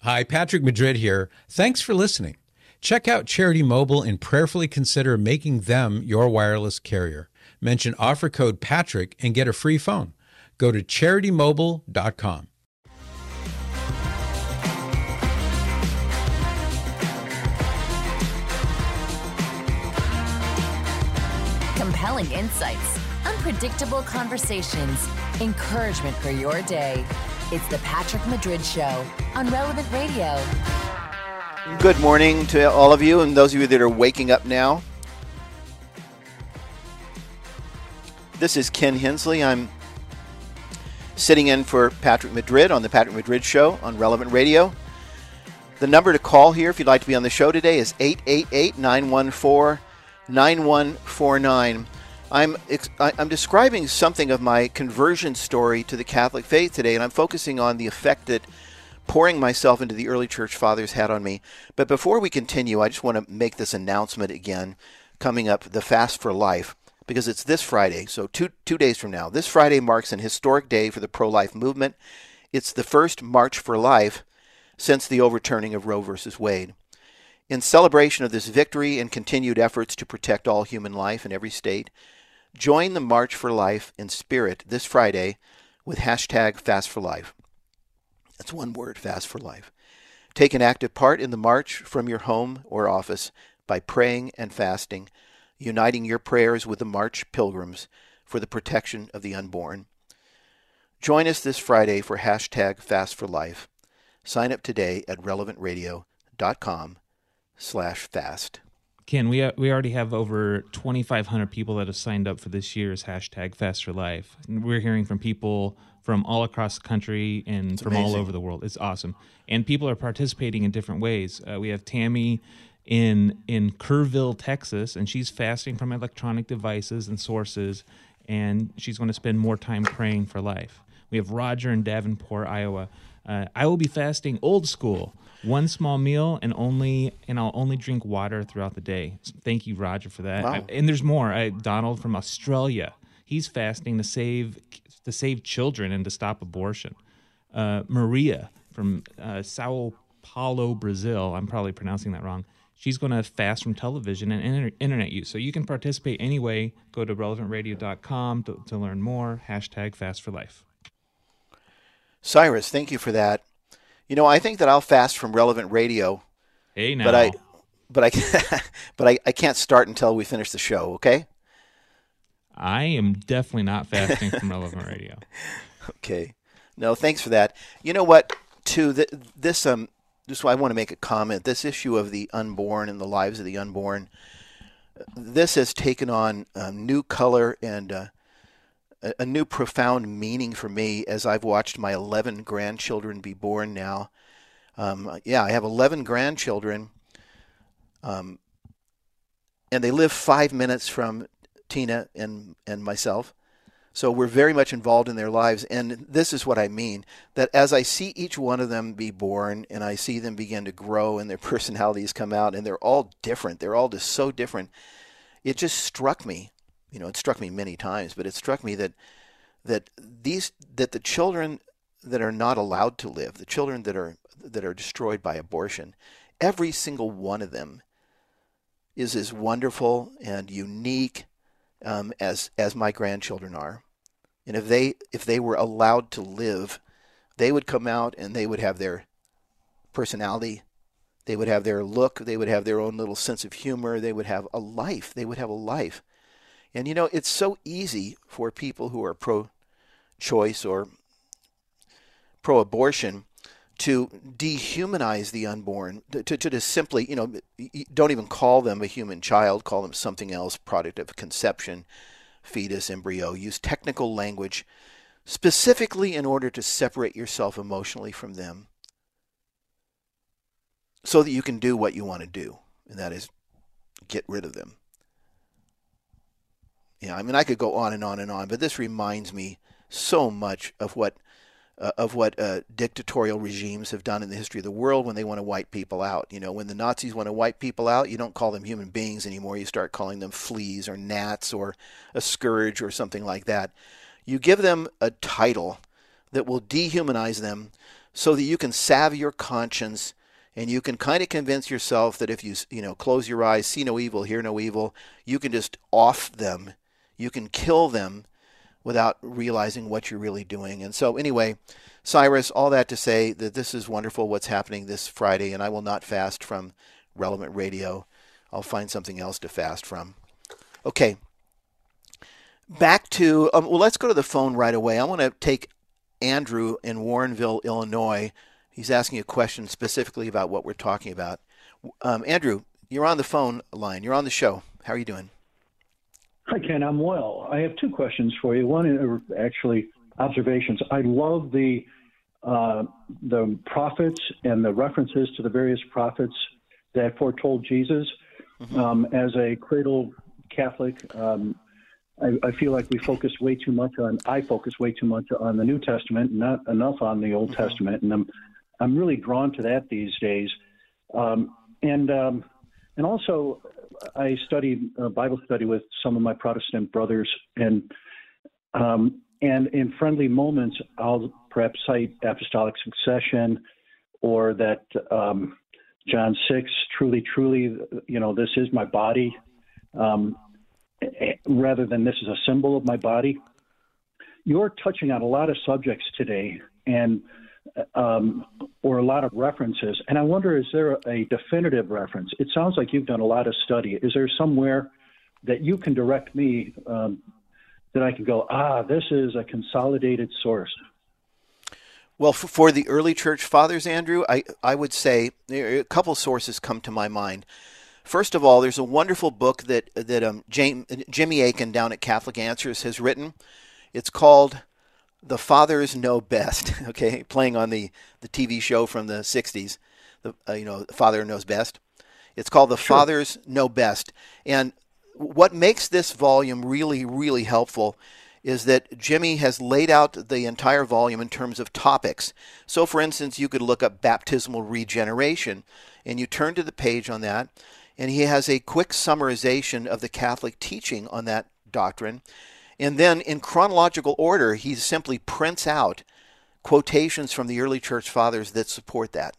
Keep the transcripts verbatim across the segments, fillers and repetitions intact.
Hi, Patrick Madrid here. Thanks for listening. Check out Charity Mobile and prayerfully consider making them your wireless carrier. Mention offer code Patrick and get a free phone. Go to charity mobile dot com. Compelling insights, unpredictable conversations, encouragement for your day. It's the Patrick Madrid Show on Relevant Radio. Good morning to all of you and those of you that are waking up now. This is Ken Hensley. I'm sitting in for Patrick Madrid on the Patrick Madrid Show on Relevant Radio. The number to call here if you'd like to be on the show today is eight eight eight, nine one four, nine one four nine. I'm I'm describing something of my conversion story to the Catholic faith today, and I'm focusing on the effect that pouring myself into the early church fathers had on me. But before we continue, I just want to make this announcement again, coming up, the Fast for Life, because it's this Friday, so two two days from now. This Friday marks an historic day for the pro-life movement. It's the first March for Life since the overturning of Roe versus Wade. In celebration of this victory and continued efforts to protect all human life in every state, join the March for Life in spirit this Friday with hashtag Fast for Life. That's one word, Fast for Life. Take an active part in the march from your home or office by praying and fasting, uniting your prayers with the March pilgrims for the protection of the unborn. Join us this Friday for hashtag Fast for Life. Sign up today at relevant radio dot com slash fast. Ken, we uh, we already have over twenty-five hundred people that have signed up for this year's hashtag Fast for Life. And we're hearing from people from all across the country and It's from amazing. all over the world. It's awesome. And people are participating in different ways. Uh, we have Tammy in in Kerrville, Texas, and she's fasting from electronic devices and sources, and she's going to spend more time praying for life. We have Roger in Davenport, Iowa. Uh, I will be fasting old school, one small meal, and only and I'll only drink water throughout the day. So thank you, Roger, for that. Wow. I, and there's more. I, Donald from Australia, he's fasting to save to save children and to stop abortion. Uh, Maria from uh, Sao Paulo, Brazil. I'm probably pronouncing that wrong. She's going to fast from television and inter- internet use. So you can participate anyway. Go to relevant radio dot com to, to learn more. Hashtag Fast for Life. Cyrus, thank you for that. You know, I think that I'll fast from Relevant Radio, Hey now. but I, but I, but I, I can't start until we finish the show. Okay? I am definitely not fasting from Relevant Radio. Okay. No, thanks for that. You know what? To the, this, um, just I want to make a comment. This issue of the unborn and the lives of the unborn, this has taken on a new color and uh, a, a new profound meaning for me as I've watched my eleven grandchildren be born now. Um, yeah, I have eleven grandchildren, um, and they live five minutes from Tina and, and myself. So we're very much involved in their lives. And this is what I mean, that as I see each one of them be born and I see them begin to grow and their personalities come out and they're all different, they're all just so different, it just struck me, you know, it struck me many times, but it struck me that that these that the children that are not allowed to live, the children that are that are destroyed by abortion, every single one of them is as wonderful and unique um, as as my grandchildren are. And if they if they were allowed to live, they would come out and they would have their personality, they would have their look, they would have their own little sense of humor, they would have a life, they would have a life. And you know, it's so easy for people who are pro-choice or pro-abortion to dehumanize the unborn, to, to, to just simply, you know, don't even call them a human child, call them something else, product of conception, fetus, embryo. Use technical language specifically in order to separate yourself emotionally from them so that you can do what you want to do, and that is get rid of them. Yeah, I mean, I could go on and on and on, but this reminds me so much of what uh, of what uh, dictatorial regimes have done in the history of the world when they want to wipe people out. You know, when the Nazis want to wipe people out, you don't call them human beings anymore. You start calling them fleas or gnats or a scourge or something like that. You give them a title that will dehumanize them so that you can salve your conscience and you can kind of convince yourself that if you, you know, close your eyes, see no evil, hear no evil, you can just off them. You can kill them without realizing what you're really doing. And so anyway, Cyrus, all that to say that this is wonderful what's happening this Friday, and I will not fast from Relevant Radio. I'll find something else to fast from. Okay. Back to, um, well, let's go to the phone right away. I want to take Andrew in Warrenville, Illinois. He's asking a question specifically about what we're talking about. Um, Andrew, you're on the phone line. You're on the show. How are you doing? Hi, Ken. I'm well. I have two questions for you. One is actually observations. I love the uh, the prophets and the references to the various prophets that foretold Jesus. Mm-hmm. Um, as a cradle Catholic, um, I, I feel like we focus way too much on, I focus way too much on the New Testament, not enough on the Old mm-hmm. Testament. And I'm, I'm really drawn to that these days. Um, and, um, and also I studied uh, Bible study with some of my Protestant brothers, and, um, and in friendly moments, I'll perhaps cite apostolic succession, or that, um, John six, truly, truly, you know, this is my body, um, rather than this is a symbol of my body. You're touching on a lot of subjects today, and um, or a lot of references. And I wonder, is there a definitive reference? It sounds like you've done a lot of study. Is there somewhere that you can direct me um, that I can go, ah, this is a consolidated source? Well, for the early church fathers, Andrew, I, I would say a couple sources come to my mind. First of all, there's a wonderful book that that um, James, Jimmy Akin down at Catholic Answers has written. It's called The Fathers Know Best, okay, playing on the, the T V show from the sixties, the uh, you know, Father Knows Best. It's called The sure. Fathers Know Best. And what makes this volume really, really helpful is that Jimmy has laid out the entire volume in terms of topics. So, for instance, you could look up baptismal regeneration, and you turn to the page on that, and he has a quick summarization of the Catholic teaching on that doctrine. And then, in chronological order, he simply prints out quotations from the early church fathers that support that.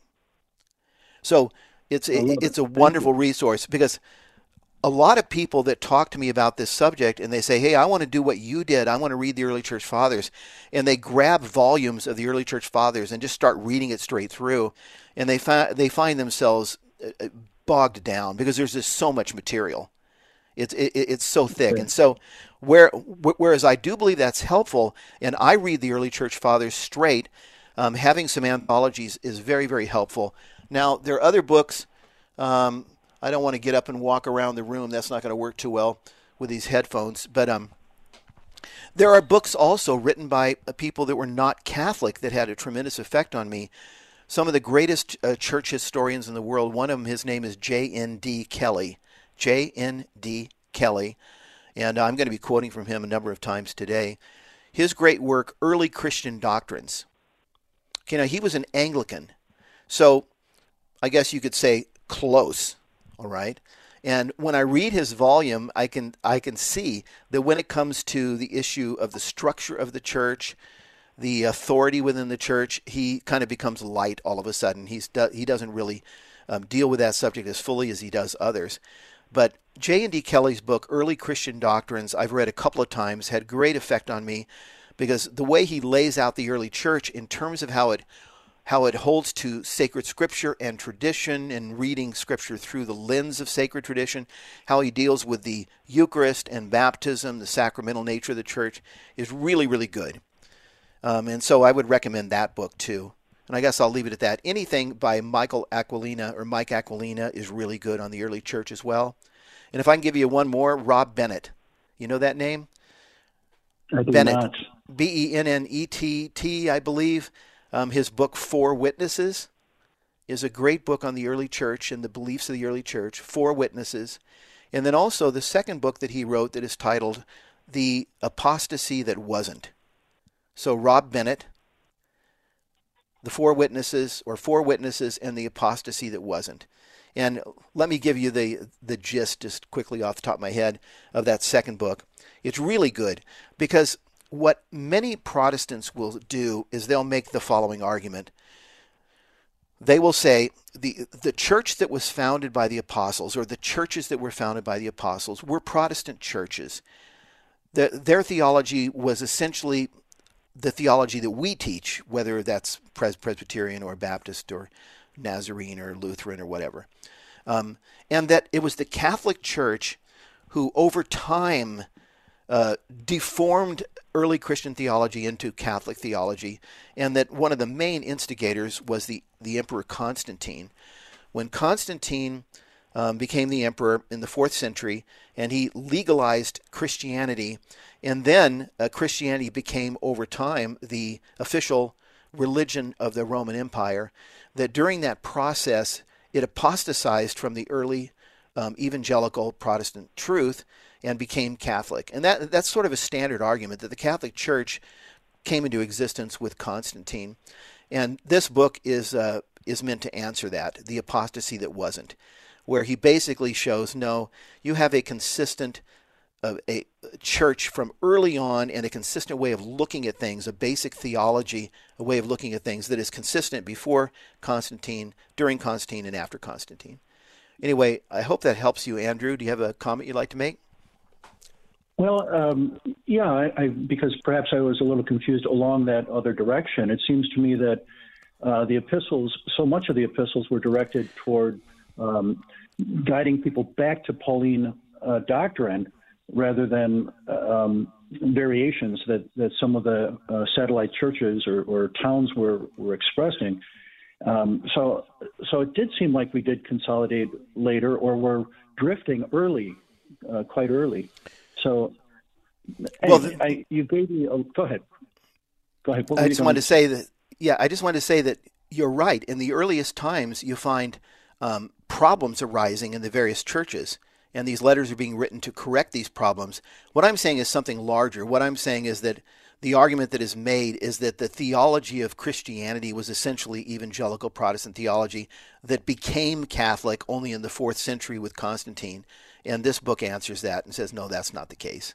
So, it's a, it's a wonderful resource, because a lot of people that talk to me about this subject and they say, hey, I want to do what you did. I want to read the early church fathers. And they grab volumes of the early church fathers and just start reading it straight through. And they, fi- they find themselves bogged down because there's just so much material. It's, it, it's so thick. And so where, whereas I do believe that's helpful, and I read the early church fathers straight, um, having some anthologies is very, very helpful. Now, there are other books. Um, I don't want to get up and walk around the room. That's not going to work too well with these headphones. But um, there are books also written by people that were not Catholic that had a tremendous effect on me. Some of the greatest uh, church historians in the world, one of them, his name is J N D Kelly. J N D Kelly. And I'm going to be quoting from him a number of times today. His great work, Early Christian Doctrines. Okay, now, he was an Anglican. So I guess you could say close. All right. And when I read his volume, I can I can see that when it comes to the issue of the structure of the church, the authority within the church, he kind of becomes light all of a sudden. He's he doesn't really um, deal with that subject as fully as he does others. But J N D Kelly's book, Early Christian Doctrines, I've read a couple of times, had great effect on me, because the way he lays out the early church in terms of how it how it holds to sacred scripture and tradition, and reading scripture through the lens of sacred tradition, how he deals with the Eucharist and baptism, the sacramental nature of the church, is really, really good. Um, and so I would recommend that book too. And I guess I'll leave it at that. Anything by Michael Aquilina or Mike Aquilina is really good on the early church as well. And if I can give you one more, Rob Bennett. You know that name? I do Bennett. not. B E N N E T T, I believe. Um, his book, Four Witnesses, is a great book on the early church and the beliefs of the early church, Four Witnesses. And then also the second book that he wrote that is titled The Apostasy That Wasn't. So Rob Bennett, The Four Witnesses, or Four Witnesses and the Apostasy That Wasn't. And let me give you the, the gist just quickly off the top of my head of that second book. It's really good, because what many Protestants will do is they'll make the following argument. they will say the the church that was founded by the apostles, or the churches that were founded by the apostles, were Protestant churches. The, their theology was essentially the theology that we teach, whether that's Pres- Presbyterian or Baptist or Nazarene or Lutheran or whatever. Um, and that it was the Catholic Church who over time uh, deformed early Christian theology into Catholic theology, and that one of the main instigators was the, the Emperor Constantine. When Constantine um, became the emperor in the fourth century, and he legalized Christianity, and then uh, Christianity became over time the official religion of the Roman Empire, that during that process it apostatized from the early um, evangelical Protestant truth and became Catholic. And that that's sort of a standard argument, that the Catholic Church came into existence with Constantine. And this book is uh, is meant to answer that, the apostasy that wasn't, where he basically shows, no, you have a consistent uh, a church from early on, and a consistent way of looking at things, a basic theology, a way of looking at things that is consistent before Constantine, during Constantine, and after Constantine. Anyway, I hope that helps you, Andrew. Do you have a comment you'd like to make? Well, um, yeah, I, I, because perhaps I was a little confused along that other direction. It seems to me that uh, the epistles, so much of the epistles were directed toward um, guiding people back to Pauline uh, doctrine, rather than um, variations that, that some of the uh, satellite churches or, or towns were, were expressing. Um, so so it did seem like we did consolidate later, or were drifting early, uh, quite early. So well, anyway, the, I, you gave me, oh, go ahead. Go ahead. I just wanted to say that, yeah, I just wanted to say that you're right. In the earliest times, you find um, problems arising in the various churches, and these letters are being written to correct these problems. What I'm saying is something larger. What I'm saying is that the argument that is made is that the theology of Christianity was essentially evangelical Protestant theology that became Catholic only in the fourth century with Constantine. And this book answers that and says, no, that's not the case.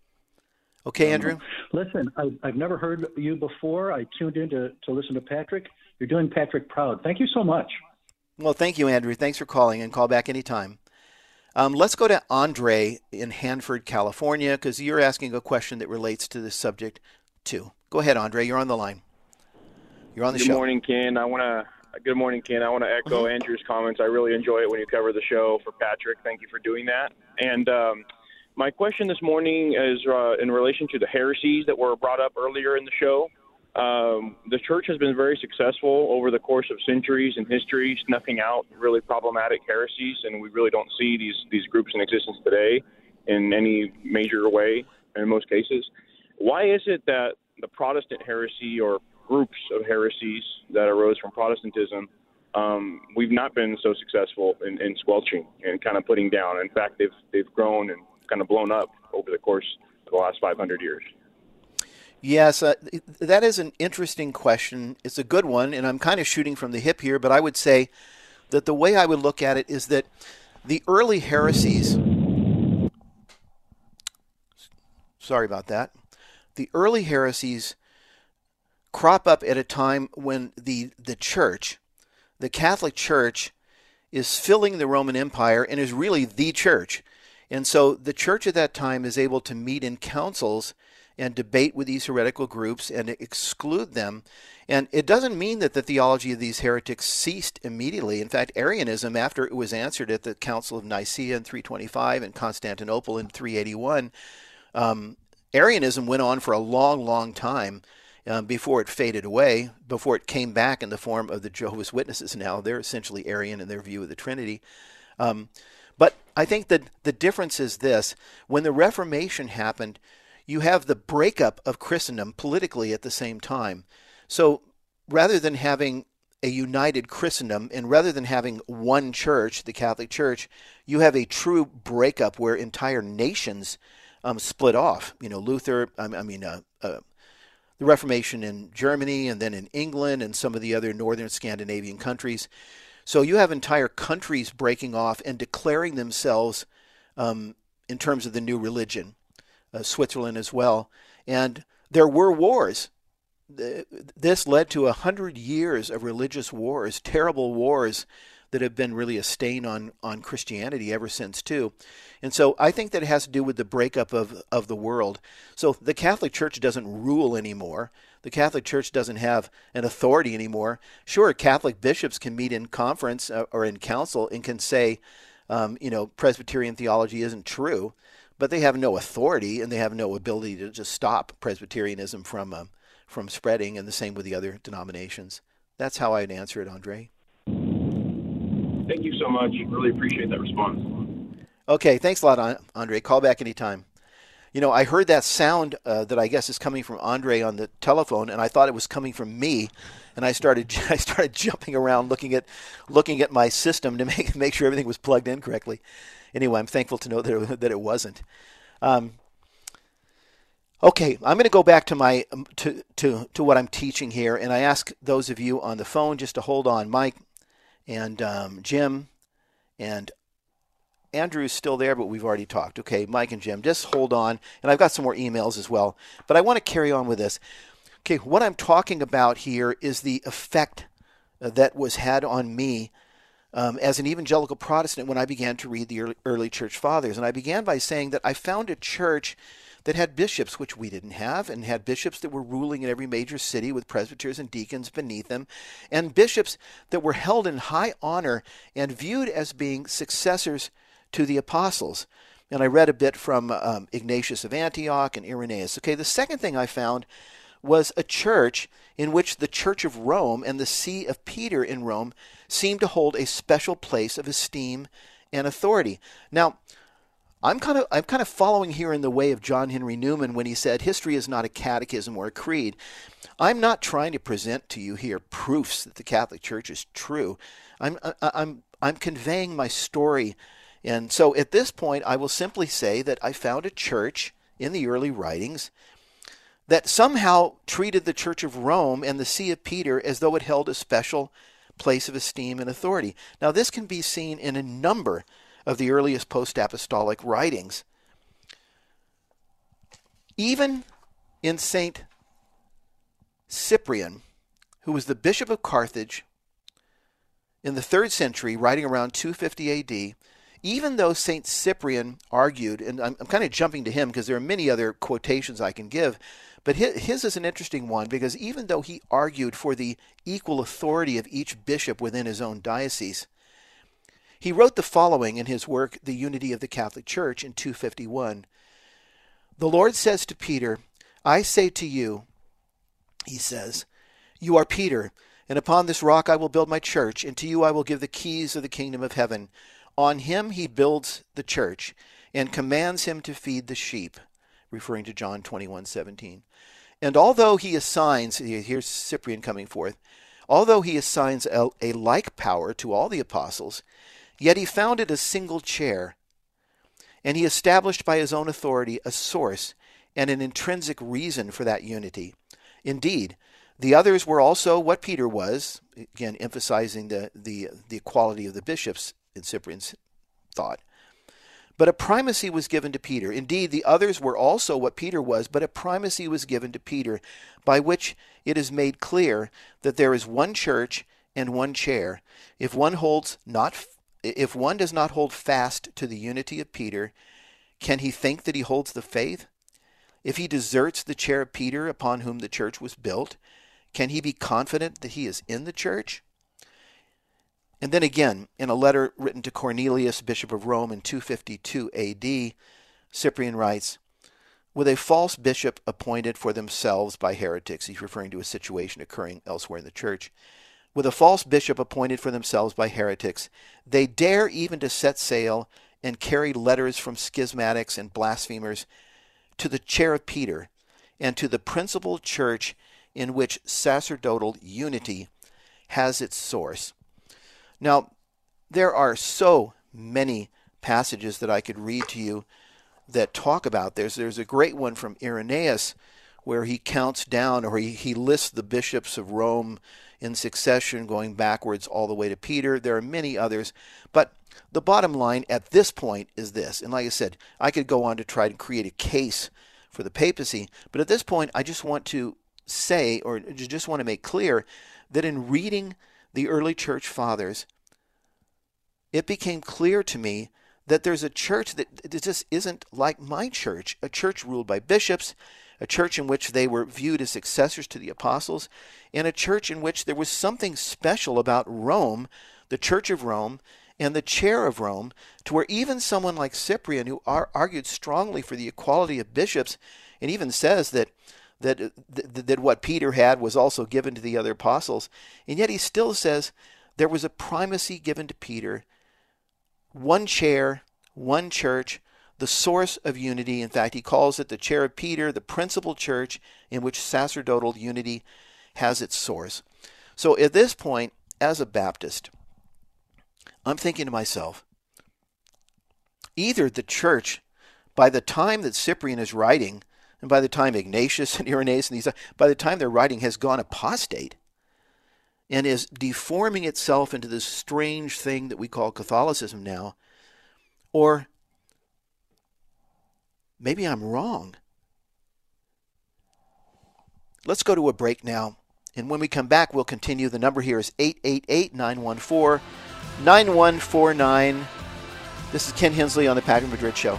Okay, Andrew? Um, listen, I, I've never heard you before. I tuned in to, to listen to Patrick. You're doing Patrick proud. Thank you so much. Well, thank you, Andrew. Thanks for calling, and call back anytime. Um, let's go to Andre in Hanford, California, because you're asking a question that relates to this subject too. Go ahead, Andre. You're on the line. You're on the good show. Good morning, Ken. I want to. Good morning, Ken. I want to echo mm-hmm. Andrew's comments. I really enjoy it when you cover the show for Patrick. Thank you for doing that. And um, my question this morning is uh, in relation to the heresies that were brought up earlier in the show. Um, the church has been very successful over the course of centuries and history, snuffing out really problematic heresies, and we really don't see these, these groups in existence today in any major way in most cases. Why is it that the Protestant heresy, or groups of heresies that arose from Protestantism, um, we've not been so successful in, in squelching and kind of putting down? In fact, they've they've grown and kind of blown up over the course of the last five hundred years. Yes, uh, that is an interesting question. It's a good one, and I'm kind of shooting from the hip here, but I would say that the way I would look at it is that the early heresies, sorry about that, the early heresies crop up at a time when the, the church, the Catholic Church, is filling the Roman Empire and is really the church. And so the church at that time is able to meet in councils and debate with these heretical groups and exclude them. And it doesn't mean that the theology of these heretics ceased immediately. In fact, Arianism, after it was answered at the Council of Nicaea in three twenty-five and Constantinople in three eighty-one, um, Arianism went on for a long, long time um, before it faded away, before it came back in the form of the Jehovah's Witnesses now. They're essentially Arian in their view of the Trinity. Um, but I think that the difference is this. When the Reformation happened, you have the breakup of Christendom politically at the same time. So rather than having a united Christendom, and rather than having one church, the Catholic Church, you have a true breakup where entire nations um, split off. You know, Luther, I mean, uh, uh, the Reformation in Germany, and then in England and some of the other northern Scandinavian countries. So you have entire countries breaking off and declaring themselves um, in terms of the new religion. Uh, Switzerland as well. And there were wars. th- this led to a hundred years of religious wars, terrible wars that have been really a stain on, on Christianity ever since, too. And so I think that it has to do with the breakup of, of the world. So the Catholic Church doesn't rule anymore. The Catholic Church doesn't have an authority anymore. Sure, Catholic bishops can meet in conference uh, or in council and can say, um, you know, Presbyterian theology isn't true, but they have no authority and they have no ability to just stop Presbyterianism from um, from spreading, and the same with the other denominations. That's how I'd answer it, Andre. Thank you so much. Really appreciate that response. Okay, thanks a lot, Andre. Call back anytime. You know, I heard that sound uh, that I guess is coming from Andre on the telephone, and I thought it was coming from me, and I started I started jumping around looking at looking at my system to make make sure everything was plugged in correctly. Anyway, I'm thankful to know that it, that it wasn't. Um, okay, I'm going to go back to my to to to what I'm teaching here, and I ask those of you on the phone just to hold on, Mike and um, Jim and Andrew's still there, but we've already talked. Okay, Mike and Jim, just hold on. And I've got some more emails as well. But I want to carry on with this. Okay, what I'm talking about here is the effect that was had on me um, as an evangelical Protestant when I began to read the early, early church fathers. And I began by saying that I found a church that had bishops, which we didn't have, and had bishops that were ruling in every major city with presbyters and deacons beneath them, and bishops that were held in high honor and viewed as being successors to the apostles. And I read a bit from um, Ignatius of Antioch and Irenaeus. Okay, the second thing I found was a church in which the Church of Rome and the See of Peter in Rome seemed to hold a special place of esteem and authority. Now, I'm kind of I'm kind of following here in the way of John Henry Newman when he said history is not a catechism or a creed. I'm not trying to present to you here proofs that the Catholic Church is true. I'm I'm I'm conveying my story. And so at this point, I will simply say that I found a church in the early writings that somehow treated the Church of Rome and the See of Peter as though it held a special place of esteem and authority. Now, this can be seen in a number of the earliest post-apostolic writings. Even in Saint Cyprian, who was the bishop of Carthage in the third century, writing around two fifty A D, even though Saint Cyprian argued, and I'm, I'm kind of jumping to him because there are many other quotations I can give, but his, his is an interesting one because even though he argued for the equal authority of each bishop within his own diocese, he wrote the following in his work, The Unity of the Catholic Church, in two fifty-one. The Lord says to Peter, I say to you, he says, you are Peter, and upon this rock I will build my church, and to you I will give the keys of the kingdom of heaven. On him he builds the church, and commands him to feed the sheep, referring to John twenty-one seventeen. And although he assigns, here's Cyprian coming forth, although he assigns a, a like power to all the apostles, yet he founded a single chair, and he established by his own authority a source and an intrinsic reason for that unity. Indeed, the others were also what Peter was, again emphasizing the, the, the equality of the bishops in Cyprian's thought. But a primacy was given to Peter. Indeed, the others were also what Peter was, but a primacy was given to Peter, by which it is made clear that there is one church and one chair. If one holds not If one does not hold fast to the unity of Peter, can he think that he holds the faith? If he deserts the chair of Peter upon whom the church was built, can he be confident that he is in the church? And then again, in a letter written to Cornelius, Bishop of Rome, in two fifty-two A D, Cyprian writes, with a false bishop appointed for themselves by heretics, he's referring to a situation occurring elsewhere in the church, with a false bishop appointed for themselves by heretics, they dare even to set sail and carry letters from schismatics and blasphemers to the chair of Peter and to the principal church in which sacerdotal unity has its source. Now, there are so many passages that I could read to you that talk about this. There's a great one from Irenaeus where he counts down, or he, he lists the bishops of Rome in succession, going backwards all the way to Peter. There are many others. But the bottom line at this point is this. And like I said, I could go on to try to create a case for the papacy. But at this point, I just want to say, or just want to make clear, that in reading the early church fathers, it became clear to me that there's a church that just isn't like my church, a church ruled by bishops, a church in which they were viewed as successors to the apostles, and a church in which there was something special about Rome, the Church of Rome, and the chair of Rome, to where even someone like Cyprian, who ar- argued strongly for the equality of bishops, and even says that that, that that what Peter had was also given to the other apostles, and yet he still says there was a primacy given to Peter, one chair, one church, the source of unity. In fact, he calls it the chair of Peter, the principal church in which sacerdotal unity has its source. So at this point, as a Baptist, I'm thinking to myself, either the church, by the time that Cyprian is writing, and by the time Ignatius and Irenaeus and these, by the time they're writing, has gone apostate and is deforming itself into this strange thing that we call Catholicism now, or maybe I'm wrong. Let's go to a break now, and when we come back, we'll continue. The number here is eight eight eight, nine one four, nine one four nine. This is Ken Hensley on the Patrick Madrid Show.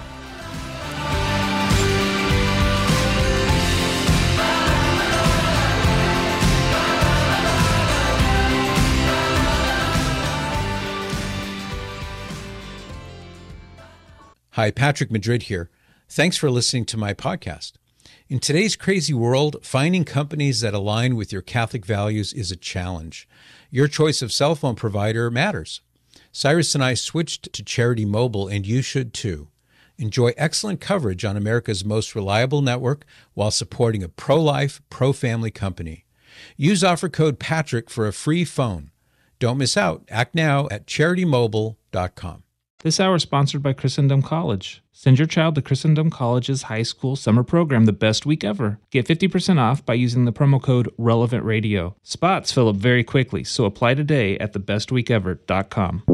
Hi, Patrick Madrid here. Thanks for listening to my podcast. In today's crazy world, finding companies that align with your Catholic values is a challenge. Your choice of cell phone provider matters. Cyrus and I switched to Charity Mobile, and you should too. Enjoy excellent coverage on America's most reliable network while supporting a pro-life, pro-family company. Use offer code PATRICK for a free phone. Don't miss out. Act now at charity mobile dot com. This hour is sponsored by Christendom College. Send your child to Christendom College's high school summer program, the best week ever. Get fifty percent off by using the promo code Relevant Radio. Spots fill up very quickly, so apply today at the best week ever dot com.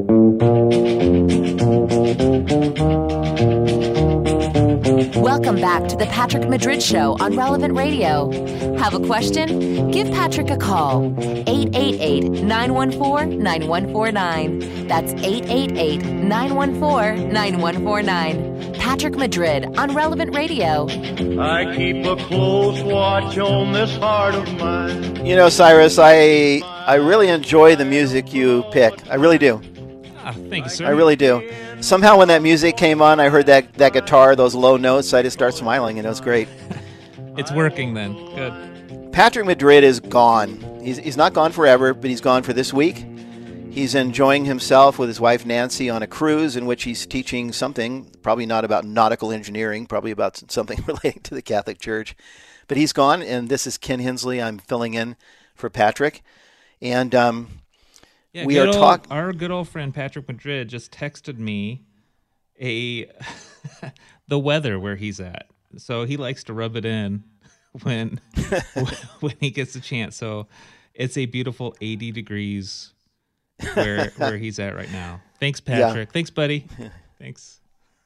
Welcome back to the Patrick Madrid Show on Relevant Radio. Have a question? Give Patrick a call. eight eight eight, nine one four, nine one four nine. That's eight eight eight, nine one four, nine one four nine. Patrick Madrid on Relevant Radio. I keep a close watch on this heart of mine. You know, Cyrus, I I really enjoy the music you pick. I really do. Ah, thank you, sir. I really do. Somehow when that music came on, I heard that, that guitar, those low notes, I just start smiling, and it was great. It's working then. Good. Patrick Madrid is gone. He's, he's not gone forever, but he's gone for this week. He's enjoying himself with his wife Nancy on a cruise in which he's teaching something, probably not about nautical engineering, probably about something relating to the Catholic Church. But he's gone, and this is Ken Hensley. I'm filling in for Patrick. And um, yeah, we are talking. Our good old friend Patrick Madrid just texted me a the weather where he's at. So he likes to rub it in when when he gets a chance. So it's a beautiful eighty degrees where where he's at right now. Thanks, Patrick. Yeah. Thanks, buddy. Thanks.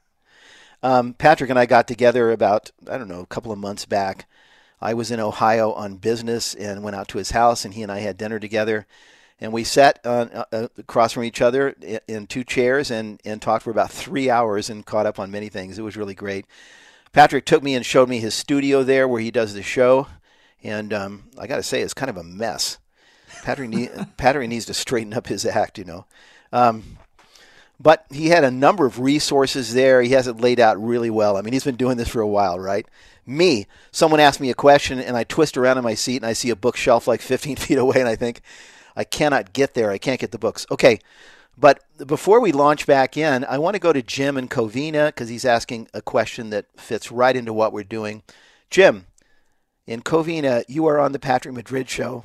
Um, Patrick and I got together about, I don't know, a couple of months back. I was in Ohio on business and went out to his house, and he and I had dinner together. And we sat uh, uh, across from each other in, in two chairs and, and talked for about three hours and caught up on many things. It was really great. Patrick took me and showed me his studio there where he does the show. And um, I got to say, it's kind of a mess. Patrick, need, Patrick needs to straighten up his act, you know. Um, but he had a number of resources there. He has it laid out really well. I mean, he's been doing this for a while, right? Me, someone asked me a question, and I twist around in my seat, and I see a bookshelf like fifteen feet away, and I think, I cannot get there. I can't get the books. Okay, but before we launch back in, I want to go to Jim in Covina because he's asking a question that fits right into what we're doing. Jim, in Covina, you are on the Patrick Madrid Show.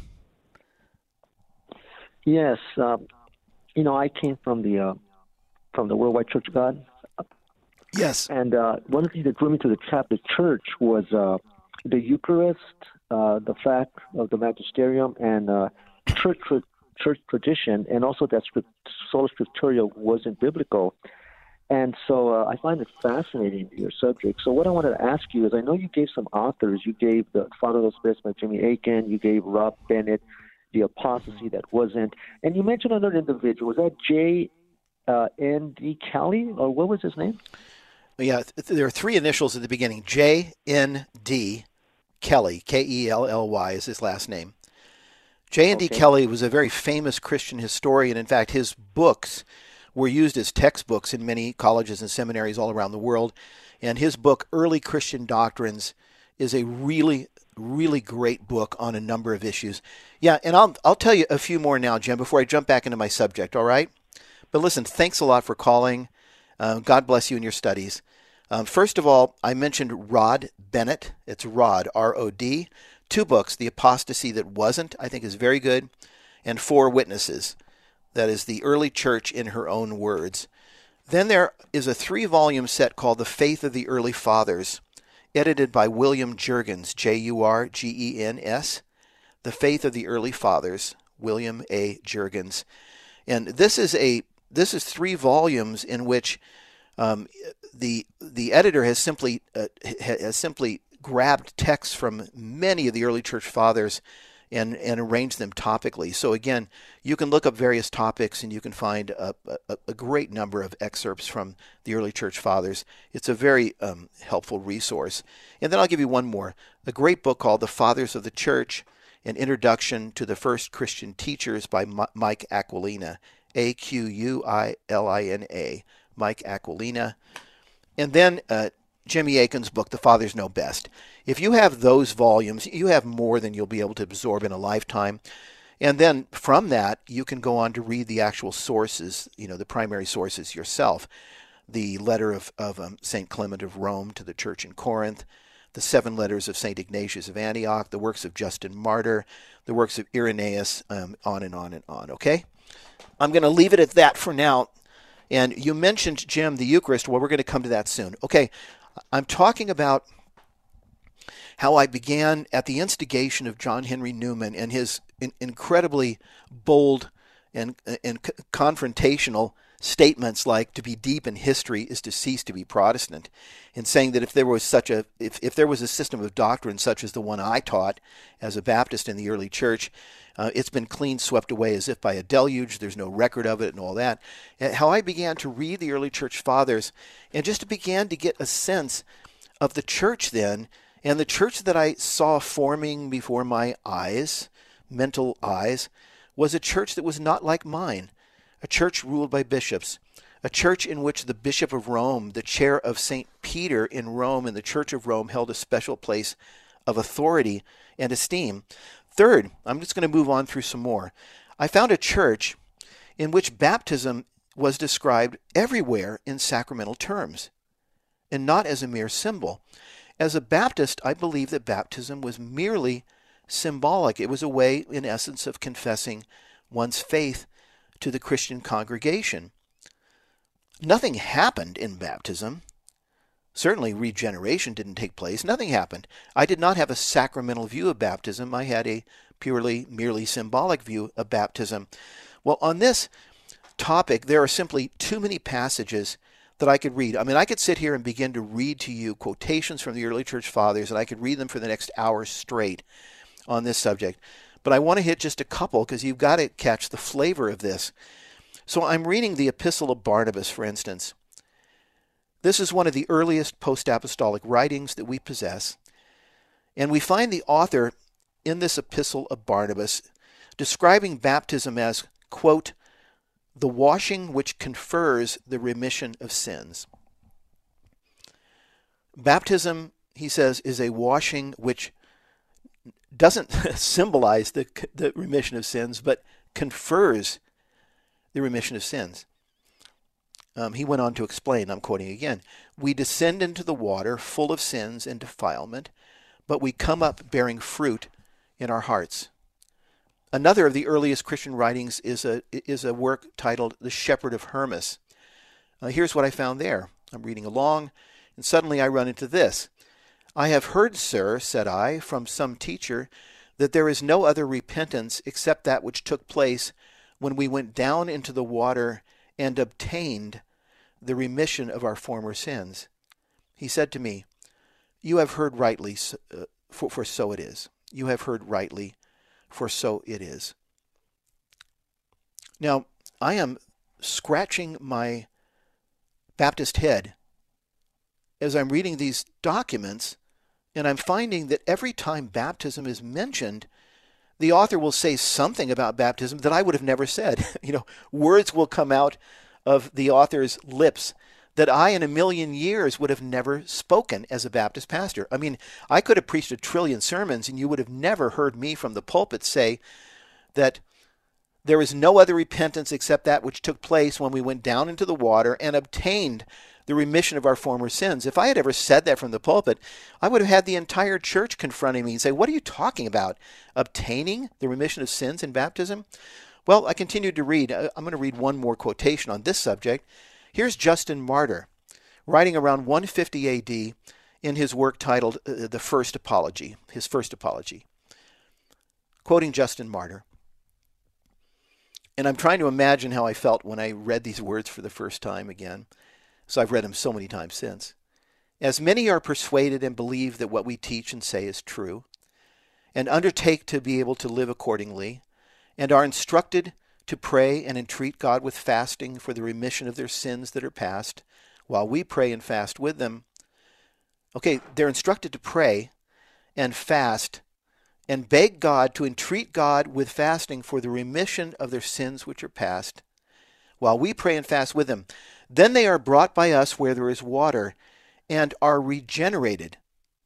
Yes, uh, you know, I came from the uh, from the Worldwide Church of God. Yes, and uh, one of the things that drew me to the Catholic Church was uh, the Eucharist, uh, the fact of the Magisterium, and uh, church church tradition, and also that script, sola scriptura wasn't biblical. And so uh, I find it fascinating, your subject. So what I wanted to ask you is, I know you gave some authors. You gave The Father of the Spirits by Jimmy Akin. You gave Rob Bennett, The Apostasy That Wasn't. And you mentioned another individual. Was that J. Uh, N D Kelly, or what was his name? Yeah, there are three initials at the beginning. J N D Kelly, K E L L Y is his last name. J N D Okay. Kelly was a very famous Christian historian. In fact, his books were used as textbooks in many colleges and seminaries all around the world. And his book, Early Christian Doctrines, is a really, really great book on a number of issues. Yeah, and I'll I'll tell you a few more now, Jim, before I jump back into my subject, all right? But listen, thanks a lot for calling. Uh, God bless you in your studies. Um, first of all, I mentioned Rod Bennett. It's Rod, R O D. Two books, The Apostasy That Wasn't, I think is very good, and Four Witnesses. That is the early church in her own words. Then there is a three-volume set called The Faith of the Early Fathers, edited by William Jurgens, J U R G E N S. The Faith of the Early Fathers, William A. Jurgens. And this is a this is three volumes in which um, the the editor has simply uh, has simply grabbed texts from many of the early church fathers and, and arranged them topically. So again, you can look up various topics and you can find a, a, a great number of excerpts from the early church fathers. It's a very um, helpful resource. And then I'll give you one more, a great book called The Fathers of the Church, An Introduction to the First Christian Teachers by M- Mike Aquilina, A Q U I L I N A, Mike Aquilina. And then uh, Jimmy Akin's book, The Fathers Know Best. If you have those volumes, you have more than you'll be able to absorb in a lifetime. And then from that, you can go on to read the actual sources, you know, the primary sources yourself. The letter of, of um, Saint Clement of Rome to the church in Corinth, the seven letters of Saint Ignatius of Antioch, the works of Justin Martyr, the works of Irenaeus, um, on and on and on, okay? I'm going to leave it at that for now. And you mentioned, Jim, the Eucharist. Well, we're going to come to that soon. Okay, I'm talking about how I began at the instigation of John Henry Newman and his in- incredibly bold and, and c- confrontational statements like, to be deep in history is to cease to be Protestant, and saying that if there was such a if, if there was a system of doctrine such as the one I taught as a Baptist in the early church, uh, it's been clean swept away as if by a deluge. There's no record of it and all that. And how I began to read the early church fathers and just began to get a sense of the church then, and the church that I saw forming before my eyes, mental eyes, was a church that was not like mine. A church ruled by bishops, a church in which the Bishop of Rome, the chair of Saint Peter in Rome and the Church of Rome, held a special place of authority and esteem. Third, I'm just going to move on through some more. I found a church in which baptism was described everywhere in sacramental terms, and not as a mere symbol. As a Baptist, I believe that baptism was merely symbolic. It was a way, in essence, of confessing one's faith to the Christian congregation. Nothing happened in baptism. Certainly regeneration didn't take place. Nothing happened. I did not have a sacramental view of baptism. I had a purely, merely symbolic view of baptism. Well, on this topic, there are simply too many passages that I could read. I mean, I could sit here and begin to read to you quotations from the early church fathers, and I could read them for the next hour straight on this subject. But I want to hit just a couple because you've got to catch the flavor of this. So I'm reading the Epistle of Barnabas, for instance. This is one of the earliest post-apostolic writings that we possess. And we find the author in this Epistle of Barnabas describing baptism as, quote, the washing which confers the remission of sins. Baptism, he says, is a washing which doesn't symbolize the, the remission of sins, but confers the remission of sins. Um, he went on to explain, I'm quoting again, we descend into the water full of sins and defilement, but we come up bearing fruit in our hearts. Another of the earliest Christian writings is a, is a work titled The Shepherd of Hermas. Uh, here's what I found there. I'm reading along, and suddenly I run into this. I have heard, sir, said I, from some teacher, that there is no other repentance except that which took place when we went down into the water and obtained the remission of our former sins. He said to me, You have heard rightly, uh, for, for so it is. You have heard rightly, for so it is. Now, I am scratching my Baptist head as I'm reading these documents, and I'm finding that every time baptism is mentioned, the author will say something about baptism that I would have never said. You know, words will come out of the author's lips that I in a million years would have never spoken as a Baptist pastor. I mean, I could have preached a trillion sermons and you would have never heard me from the pulpit say that there is no other repentance except that which took place when we went down into the water and obtained the remission of our former sins. If I had ever said that from the pulpit, I would have had the entire church confronting me and say, what are you talking about? Obtaining the remission of sins in baptism? Well, I continued to read. I'm going to read one more quotation on this subject. Here's Justin Martyr, writing around one fifty A D in his work titled uh, The First Apology, his first apology. Quoting Justin Martyr, and I'm trying to imagine how I felt when I read these words for the first time again. So I've read them so many times since. As many are persuaded and believe that what we teach and say is true, and undertake to be able to live accordingly, and are instructed to pray and entreat God with fasting for the remission of their sins that are past, while we pray and fast with them. Okay, they're instructed to pray and fast and beg God to entreat God with fasting for the remission of their sins which are past, while we pray and fast with them. Then they are brought by us where there is water, and are regenerated,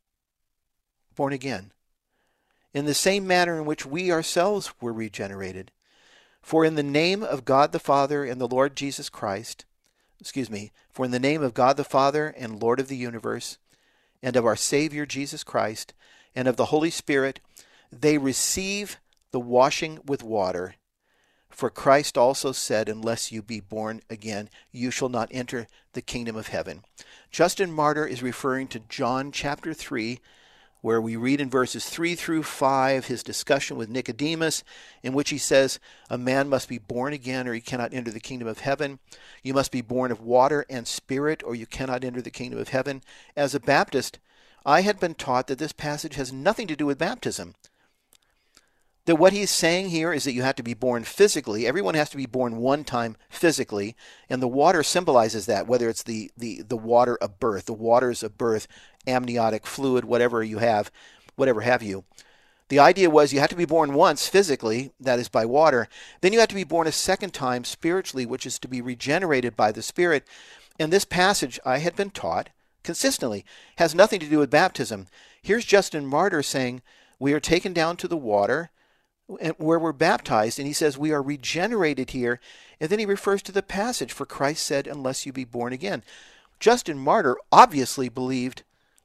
born again, in the same manner in which we ourselves were regenerated. For in the name of God the Father and the Lord Jesus Christ, excuse me, for in the name of God the Father and Lord of the universe, and of our Savior Jesus Christ, and of the Holy Spirit, they receive the washing with water. For Christ also said, unless you be born again, you shall not enter the kingdom of heaven. Justin Martyr is referring to John chapter three, where we read in verses three through five his discussion with Nicodemus, in which he says, a man must be born again or he cannot enter the kingdom of heaven. You must be born of water and spirit or you cannot enter the kingdom of heaven. As a Baptist, I had been taught that this passage has nothing to do with baptism. That what he's saying here is that you have to be born physically. Everyone has to be born one time physically, and the water symbolizes that, whether it's the, the, the water of birth, the waters of birth, amniotic fluid, whatever you have, whatever have you. The idea was you have to be born once physically, that is by water. Then you have to be born a second time spiritually, which is to be regenerated by the Spirit. And this passage, I had been taught consistently, has nothing to do with baptism. Here's Justin Martyr saying, we are taken down to the water, where we're baptized, and he says we are regenerated here, and then he refers to the passage, for Christ said, unless you be born again. Justin Martyr obviously believed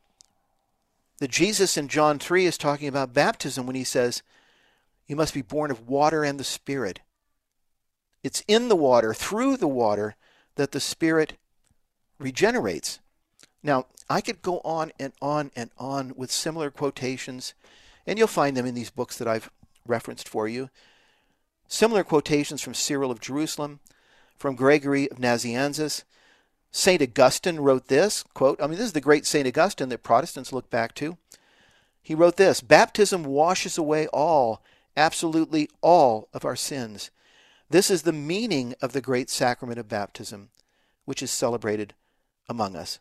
that Jesus in John three is talking about baptism when he says, you must be born of water and the Spirit. It's in the water, through the water, that the Spirit regenerates. Now, I could go on and on and on with similar quotations, and you'll find them in these books that I've referenced for you. Similar quotations from Cyril of Jerusalem, from Gregory of Nazianzus. Saint Augustine wrote this, quote, I mean, this is the great Saint Augustine that Protestants look back to. He wrote this, baptism washes away all, absolutely all of our sins. This is the meaning of the great sacrament of baptism, which is celebrated among us.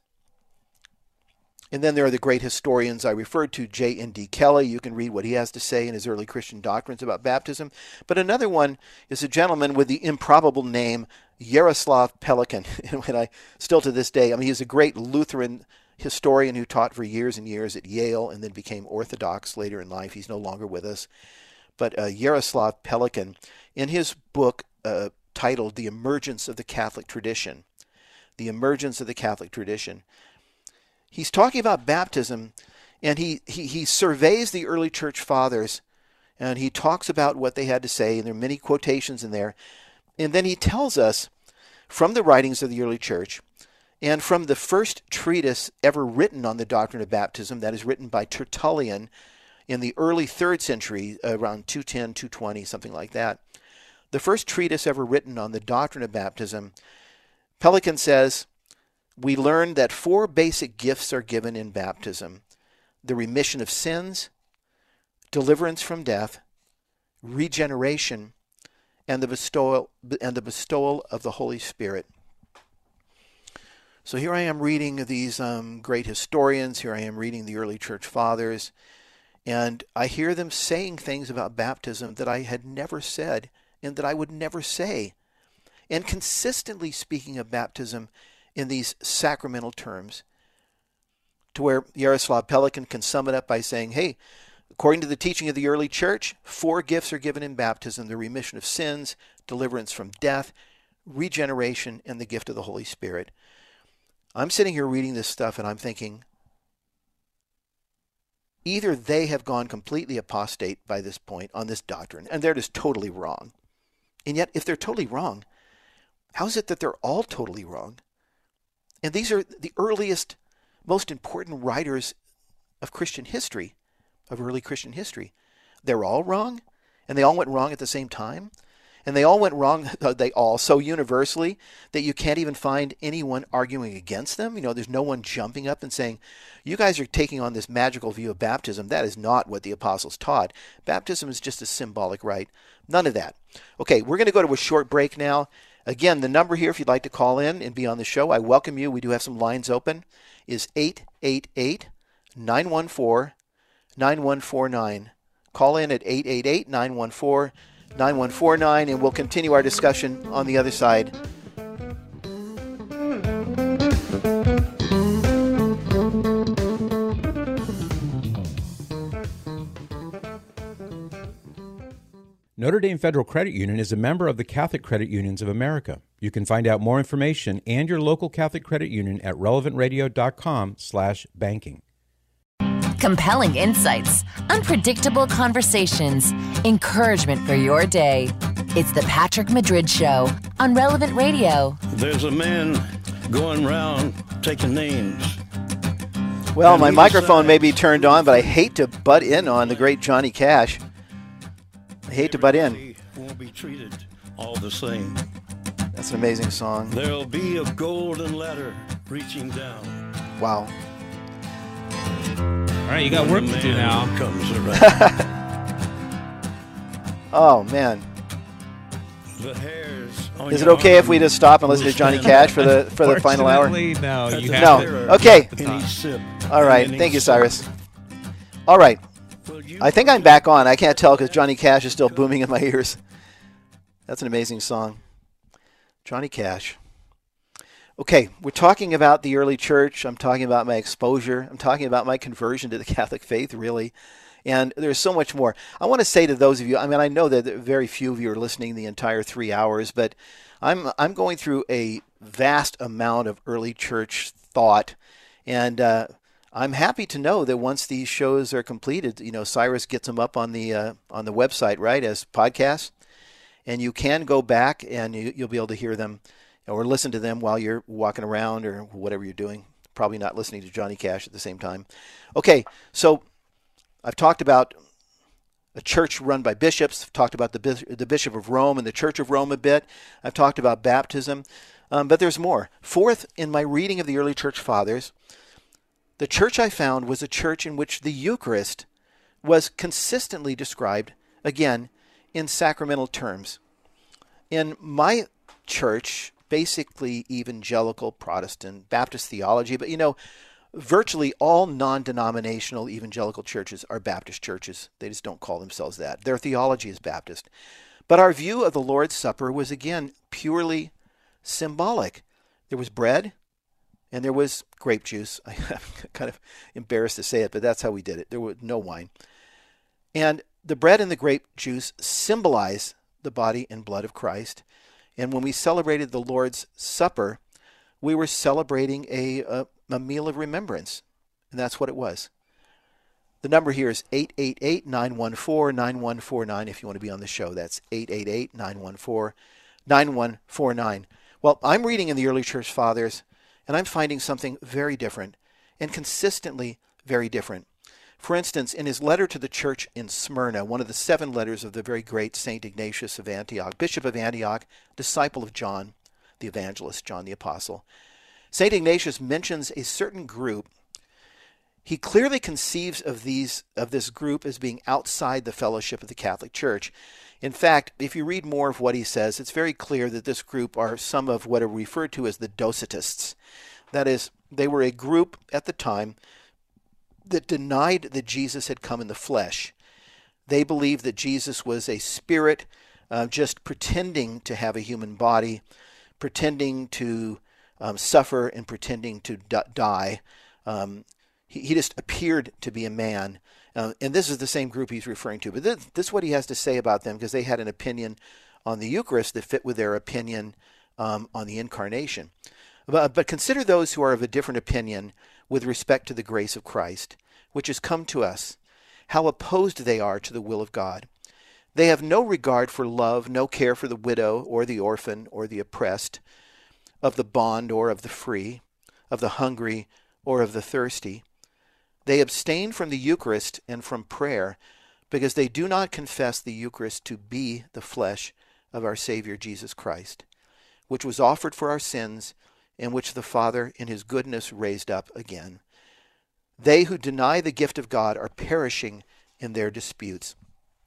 And then there are the great historians I referred to, J N D Kelly. You can read what he has to say in his early Christian doctrines about baptism. But another one is a gentleman with the improbable name Yaroslav Pelikan. And I still to this day, I mean, he's a great Lutheran historian who taught for years and years at Yale and then became Orthodox later in life. He's no longer with us. But uh, Yaroslav Pelikan, in his book uh, titled The Emergence of the Catholic Tradition, The Emergence of the Catholic Tradition, he's talking about baptism, and he, he, he surveys the early church fathers, and he talks about what they had to say, and there are many quotations in there. And then he tells us from the writings of the early church, and from the first treatise ever written on the doctrine of baptism, that is written by Tertullian in the early third century, around two ten, two twenty, something like that. The first treatise ever written on the doctrine of baptism, Pelikan says, we learned that four basic gifts are given in baptism: the remission of sins, deliverance from death, regeneration, and the bestowal and the bestowal of the Holy Spirit. So here I am reading these um, great historians. Here I am reading the early church fathers, and I hear them saying things about baptism that I had never said and that I would never say, and consistently speaking of baptism in these sacramental terms, to where Yaroslav Pelikan can sum it up by saying, hey, according to the teaching of the early church, four gifts are given in baptism: the remission of sins, deliverance from death, regeneration, and the gift of the Holy Spirit. I'm sitting here reading this stuff and I'm thinking, either they have gone completely apostate by this point on this doctrine, and they're just totally wrong. And yet, if they're totally wrong, how is it that they're all totally wrong? And these are the earliest, most important writers of Christian history, of early Christian history. They're all wrong, and they all went wrong at the same time. And they all went wrong, they all, so universally that you can't even find anyone arguing against them. You know, there's no one jumping up and saying, you guys are taking on this magical view of baptism. That is not what the apostles taught. Baptism is just a symbolic rite. None of that. Okay, we're going to go to a short break now. Again, the number here, if you'd like to call in and be on the show, I welcome you. We do have some lines open, is eight eight eight, nine one four, nine one four nine. Call in at eight eight eight, nine one four, nine one four nine, and we'll continue our discussion on the other side. Notre Dame Federal Credit Union is a member of the Catholic Credit Unions of America. You can find out more information and your local Catholic Credit Union at relevant radio dot com slash banking. Compelling insights, unpredictable conversations, encouragement for your day. It's the Patrick Madrid Show on Relevant Radio. There's a man going around taking names. Well, my microphone may be turned on, but I hate to butt in on the great Johnny Cash. I hate to butt in. Won't be treated all the same. That's an amazing song. There'll be a golden ladder reaching down. Wow. All right, you got work to do now. Comes around. Oh, man. The hairs on Is it your okay if we arm just stop and listen to Johnny Cash for the for the final hour? Fortunately, no. You No. have to. Okay. in each sip. All right. And Thank you, each Cyrus. All right. Will you I think I'm back on. I can't tell because Johnny Cash is still booming in my ears. That's an amazing song. Johnny Cash. Okay, we're talking about the early church. I'm talking about my exposure. I'm talking about my conversion to the Catholic faith, really. And there's so much more. I want to say to those of you, I mean, I know that very few of you are listening the entire three hours, but I'm I'm going through a vast amount of early church thought. And uh, I'm happy to know that once these shows are completed, you know, Cyrus gets them up on the uh, on the website, right, as podcasts. And you can go back and you, you'll be able to hear them or listen to them while you're walking around or whatever you're doing. Probably not listening to Johnny Cash at the same time. Okay, so I've talked about a church run by bishops. I've talked about the, the Bishop of Rome and the Church of Rome a bit. I've talked about baptism, um, but there's more. Fourth, in my reading of the early church fathers, the church I found was a church in which the Eucharist was consistently described, again, in sacramental terms. In my church, basically evangelical Protestant Baptist theology, but you know, virtually all non-denominational evangelical churches are Baptist churches. They just don't call themselves that. Their theology is Baptist. But our view of the Lord's Supper was, again, purely symbolic. There was bread and there was grape juice. I'm kind of embarrassed to say it, but that's how we did it. There was no wine. And the bread and the grape juice symbolize the body and blood of Christ. And when we celebrated the Lord's Supper, we were celebrating a, a, a meal of remembrance. And that's what it was. The number here is eight eight eight, nine one four, nine one four nine if you want to be on the show. That's eight eight eight, nine one four, nine one four nine. Well, I'm reading in the early church fathers, and I'm finding something very different and consistently very different. For instance, in his letter to the church in Smyrna, one of the seven letters of the very great Saint Ignatius of Antioch, Bishop of Antioch, disciple of John, the evangelist, John the Apostle, Saint Ignatius mentions a certain group. He clearly conceives of these of this group as being outside the fellowship of the Catholic Church. In fact, if you read more of what he says, it's very clear that this group are some of what are referred to as the Docetists. That is, they were a group at the time that denied that Jesus had come in the flesh. They believed that Jesus was a spirit uh, just pretending to have a human body, pretending to um, suffer and pretending to d- die. Um, he, he just appeared to be a man. Uh, and this is the same group he's referring to. But this, this is what he has to say about them, because they had an opinion on the Eucharist that fit with their opinion um, on the Incarnation. But, but consider those who are of a different opinion with respect to the grace of Christ, which has come to us, how opposed they are to the will of God. They have no regard for love, no care for the widow or the orphan or the oppressed, of the bond or of the free, of the hungry or of the thirsty. They abstain from the Eucharist and from prayer because they do not confess the Eucharist to be the flesh of our Savior Jesus Christ, which was offered for our sins and which the Father in his goodness raised up again. They who deny the gift of God are perishing in their disputes.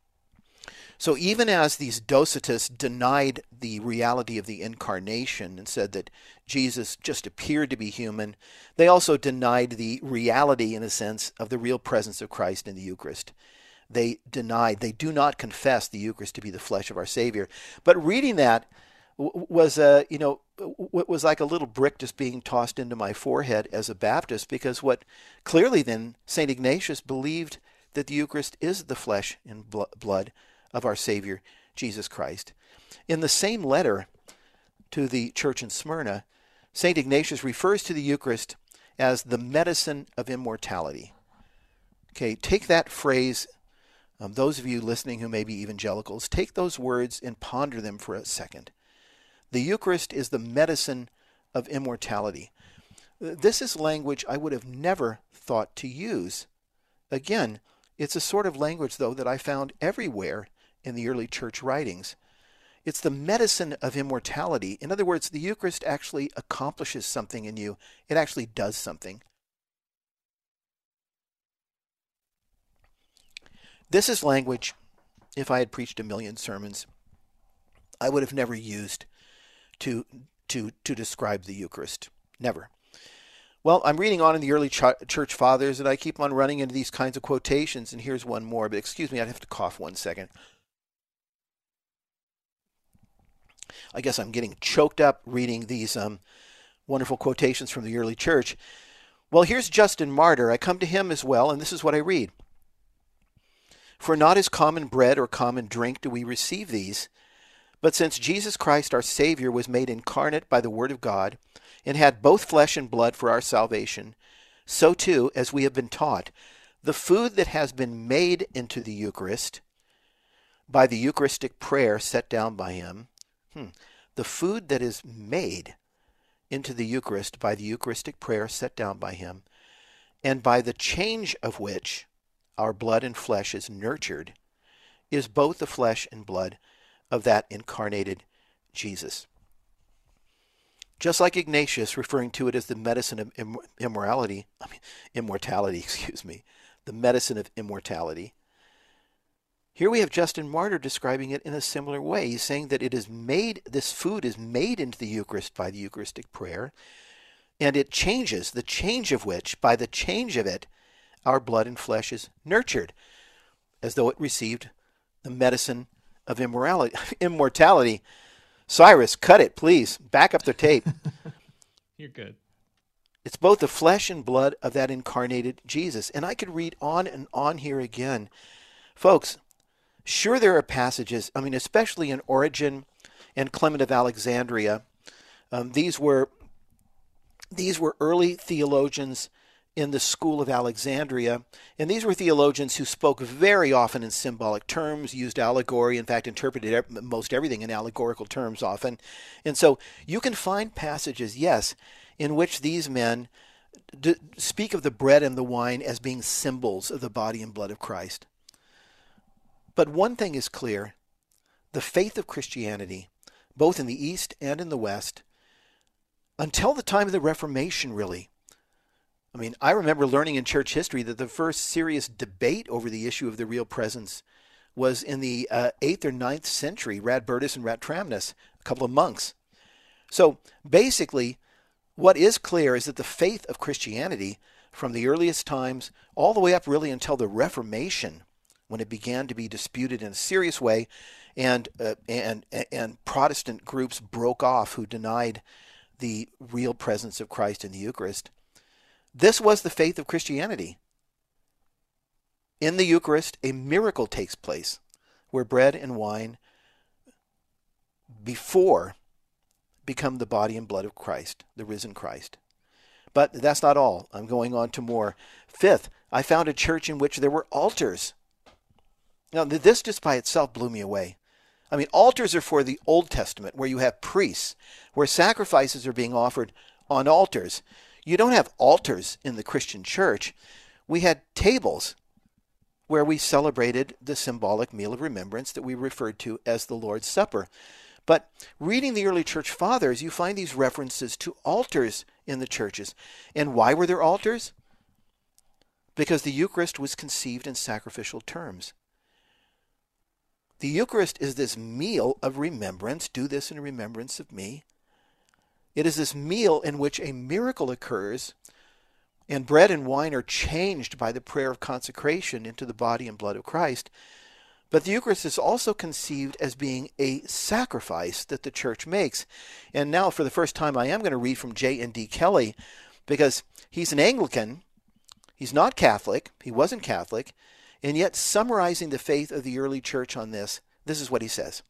So even as these Docetists denied the reality of the Incarnation and said that Jesus just appeared to be human, they also denied the reality, in a sense, of the real presence of Christ in the Eucharist. They denied, they do not confess the Eucharist to be the flesh of our Savior. But reading that was, uh, you know, was like a little brick just being tossed into my forehead as a Baptist, because what clearly then Saint Ignatius believed that the Eucharist is the flesh and blood of our Savior, Jesus Christ. In the same letter to the church in Smyrna, Saint Ignatius refers to the Eucharist as the medicine of immortality. Okay, take that phrase, um, those of you listening who may be evangelicals, take those words and ponder them for a second. The Eucharist is the medicine of immortality. This is language I would have never thought to use. Again, it's a sort of language, though, that I found everywhere in the early church writings. It's the medicine of immortality. In other words, the Eucharist actually accomplishes something in you. It actually does something. This is language, if I had preached a million sermons, I would have never used to to to describe the Eucharist. Never. Well, I'm reading on in the early ch- church fathers, and I keep on running into these kinds of quotations, and here's one more, but excuse me, I'd have to cough one second. I guess I'm getting choked up reading these um, wonderful quotations from the early church. Well, here's Justin Martyr. I come to him as well, and this is what I read. For not as common bread or common drink do we receive these, but since Jesus Christ our Savior was made incarnate by the Word of God, and had both flesh and blood for our salvation, so too, as we have been taught, the food that has been made into the Eucharist by the Eucharistic prayer set down by him, hmm, the food that is made into the Eucharist by the Eucharistic prayer set down by him, and by the change of which our blood and flesh is nurtured, is both the flesh and blood of that incarnated Jesus. Just like Ignatius, referring to it as the medicine of Im- immorality, I mean, immortality, excuse me, the medicine of immortality. Here we have Justin Martyr describing it in a similar way. He's saying that it is made, this food is made into the Eucharist by the Eucharistic prayer, and it changes, the change of which, by the change of it, our blood and flesh is nurtured, as though it received the medicine of immorality, immortality. Cyrus, cut it, please. Back up the tape. You're good. It's both the flesh and blood of that incarnated Jesus. And I could read on and on here again. Folks, sure there are passages, I mean, especially in Origen and Clement of Alexandria. Um, these were these were early theologians in the school of Alexandria, and these were theologians who spoke very often in symbolic terms, used allegory, in fact interpreted most everything in allegorical terms often. And so you can find passages, yes, in which these men d- speak of the bread and the wine as being symbols of the body and blood of Christ. But one thing is clear, the faith of Christianity, both in the East and in the West, until the time of the Reformation, really. I mean, I remember learning in church history that the first serious debate over the issue of the real presence was in the uh, eighth or ninth century, Radbertus and Ratramnus, a couple of monks. So basically, what is clear is that the faith of Christianity from the earliest times all the way up really until the Reformation, when it began to be disputed in a serious way, and uh, and and Protestant groups broke off who denied the real presence of Christ in the Eucharist. This was the faith of Christianity. In the Eucharist, a miracle takes place where bread and wine before become the body and blood of Christ, the risen Christ. But that's not all. I'm going on to more. Fifth, I found a church in which there were altars. Now, this just by itself blew me away. I mean, altars are for the Old Testament, where you have priests, where sacrifices are being offered on altars. You don't have altars in the Christian church. We had tables where we celebrated the symbolic meal of remembrance that we referred to as the Lord's Supper. But reading the early church fathers, you find these references to altars in the churches. And why were there altars? Because the Eucharist was conceived in sacrificial terms. The Eucharist is this meal of remembrance. Do this in remembrance of me. It is this meal in which a miracle occurs, and bread and wine are changed by the prayer of consecration into the body and blood of Christ. But the Eucharist is also conceived as being a sacrifice that the church makes. And now, for the first time, I am going to read from J and D Kelly, because he's an Anglican. He's not Catholic. He wasn't Catholic. And yet, summarizing the faith of the early church on this, this is what he says.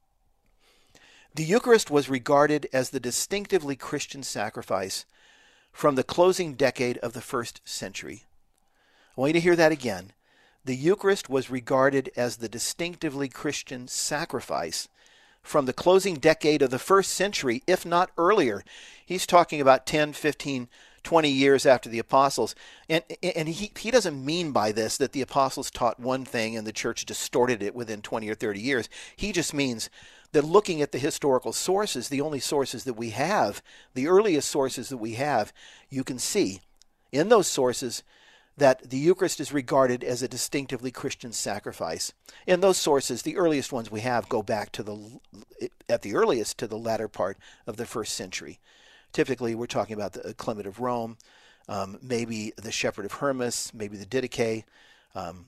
The Eucharist was regarded as the distinctively Christian sacrifice from the closing decade of the first century. I want you to hear that again. The Eucharist was regarded as the distinctively Christian sacrifice from the closing decade of the first century, if not earlier. He's talking about ten, fifteen, twenty years after the apostles. And, and he, he doesn't mean by this that the apostles taught one thing and the church distorted it within twenty or thirty years. He just means that looking at the historical sources, the only sources that we have, the earliest sources that we have, you can see in those sources that the Eucharist is regarded as a distinctively Christian sacrifice. In those sources, the earliest ones we have go back to the, at the earliest, to the latter part of the first century. Typically, we're talking about the Clement of Rome, um, maybe the Shepherd of Hermas, maybe the Didache. Um,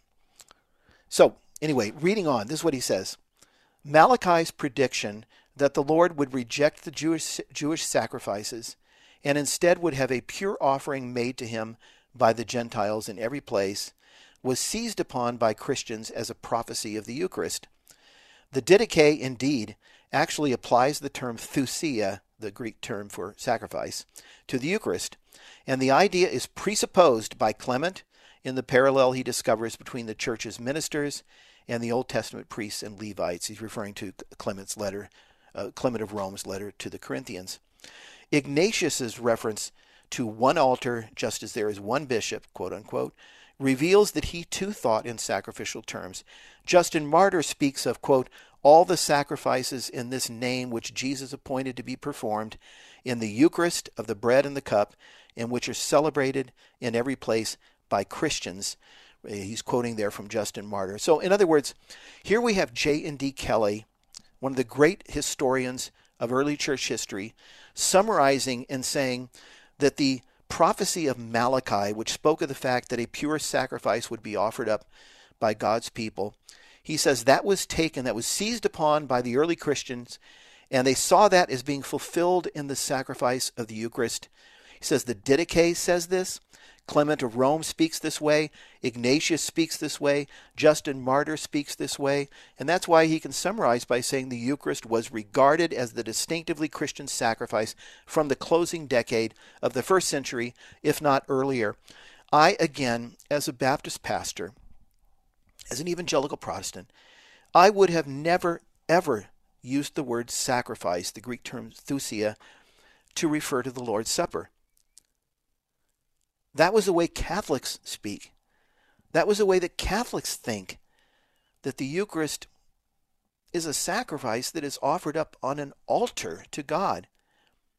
so, anyway, reading on, this is what he says. Malachi's prediction that the Lord would reject the Jewish Jewish sacrifices and instead would have a pure offering made to him by the Gentiles in every place was seized upon by Christians as a prophecy of the Eucharist. The Didache, indeed, actually applies the term thusia, the Greek term for sacrifice, to the Eucharist, and the idea is presupposed by Clement in the parallel he discovers between the church's ministers and the Old Testament priests and Levites. He's referring to Clement's letter, uh, Clement of Rome's letter to the Corinthians. Ignatius's reference to one altar, just as there is one bishop, quote unquote, reveals that he too thought in sacrificial terms. Justin Martyr speaks of, quote, all the sacrifices in this name which Jesus appointed to be performed in the Eucharist of the bread and the cup, and which are celebrated in every place by Christians. He's quoting there from Justin Martyr. So, in other words, here we have J and D Kelly, one of the great historians of early church history, summarizing and saying that the prophecy of Malachi, which spoke of the fact that a pure sacrifice would be offered up by God's people, he says that was taken, that was seized upon by the early Christians, and they saw that as being fulfilled in the sacrifice of the Eucharist. He says the Didache says this, Clement of Rome speaks this way, Ignatius speaks this way, Justin Martyr speaks this way, and that's why he can summarize by saying the Eucharist was regarded as the distinctively Christian sacrifice from the closing decade of the first century, if not earlier. I, again, as a Baptist pastor, as an evangelical Protestant, I would have never, ever used the word sacrifice, the Greek term thusia, to refer to the Lord's Supper. That was the way Catholics speak. That was the way that Catholics think, that the Eucharist is a sacrifice that is offered up on an altar to God.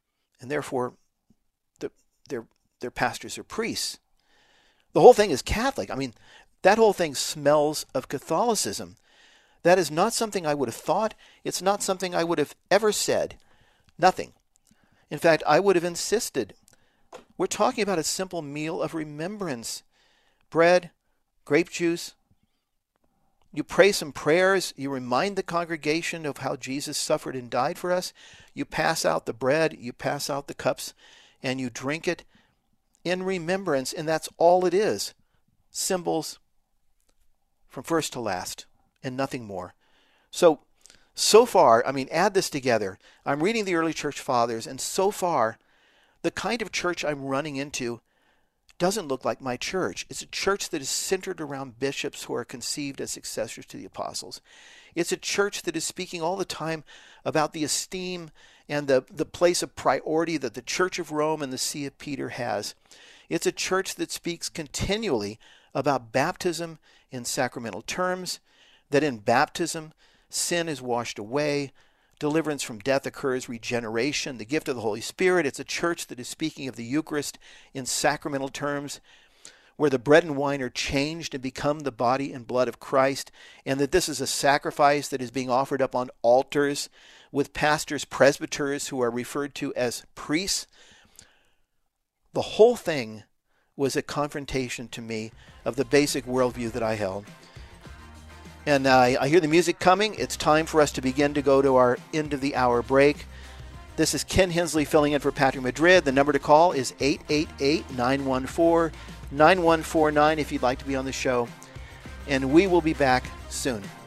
and therefore the, their, their pastors are priests. The whole thing is Catholic. I mean, that whole thing smells of Catholicism. That is not something I would have thought. It's not something I would have ever said. Nothing. In fact, I would have insisted. We're talking about a simple meal of remembrance. Bread, grape juice. You pray some prayers. You remind the congregation of how Jesus suffered and died for us. You pass out the bread. You pass out the cups. And you drink it in remembrance. And that's all it is. Symbols from first to last. And nothing more. So, so far, I mean, add this together. I'm reading the early church fathers, and so far, the kind of church I'm running into doesn't look like my church. It's a church that is centered around bishops who are conceived as successors to the apostles. It's a church that is speaking all the time about the esteem and the, the place of priority that the Church of Rome and the See of Peter has. It's a church that speaks continually about baptism in sacramental terms, that in baptism, sin is washed away, deliverance from death occurs, regeneration, the gift of the Holy Spirit. It's a church that is speaking of the Eucharist in sacramental terms, where the bread and wine are changed and become the body and blood of Christ, and that this is a sacrifice that is being offered up on altars with pastors, presbyters, who are referred to as priests. The whole thing was a confrontation to me of the basic worldview that I held. And uh, I hear the music coming. It's time for us to begin to go to our end of the hour break. This is Ken Hensley filling in for Patrick Madrid. The number to call is eight eight eight, nine one four, nine one four nine if you'd like to be on the show. And we will be back soon.